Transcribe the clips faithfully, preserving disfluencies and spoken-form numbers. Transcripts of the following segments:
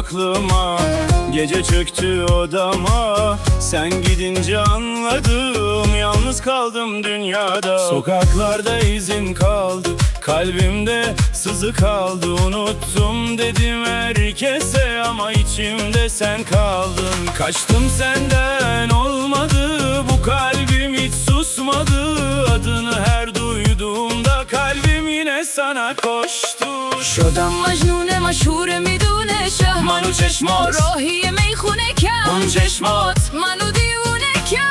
aklıma, gece çöktü odama. Sen gidince anladım, yalnız kaldım dünyada. Sokaklarda izin kaldı, kalbimde sızı kaldı. Unuttum dedim herkese ama içimde sen kaldın. Kaçtım senden olmadı, bu kalbim hiç susmadı. Adını her duyduğumda kalbim yine sana koştu. شدم مجنون مشهور میدونه شهر منو چشمات راهی میخونه کرد اون چشمات منو دیوونه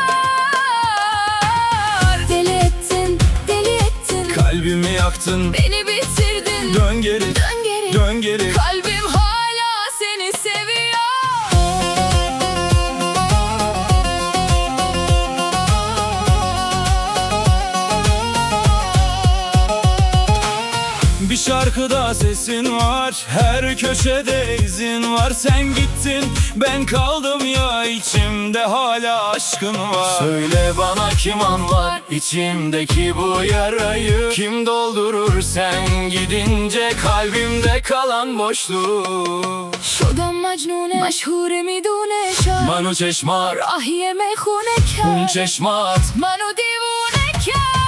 کرد Deli ettin, deli ettin Kalbimi yaktın, Beni bitirdin dön geri, Dön geri, dön geri. Kalbim hala seni seviyor. Bir şarkıda sesin var, her köşede izin var. Sen gittin, ben kaldım ya, içimde hala aşkın var. Söyle bana kim anlar içimdeki bu yarayı? Kim doldurur sen gidince kalbimde kalan boşluğu? شدم مجنون مشهور میدونه شهر منو چشمات راهی میخونه اون کرد چشمات منو دیوونه کرد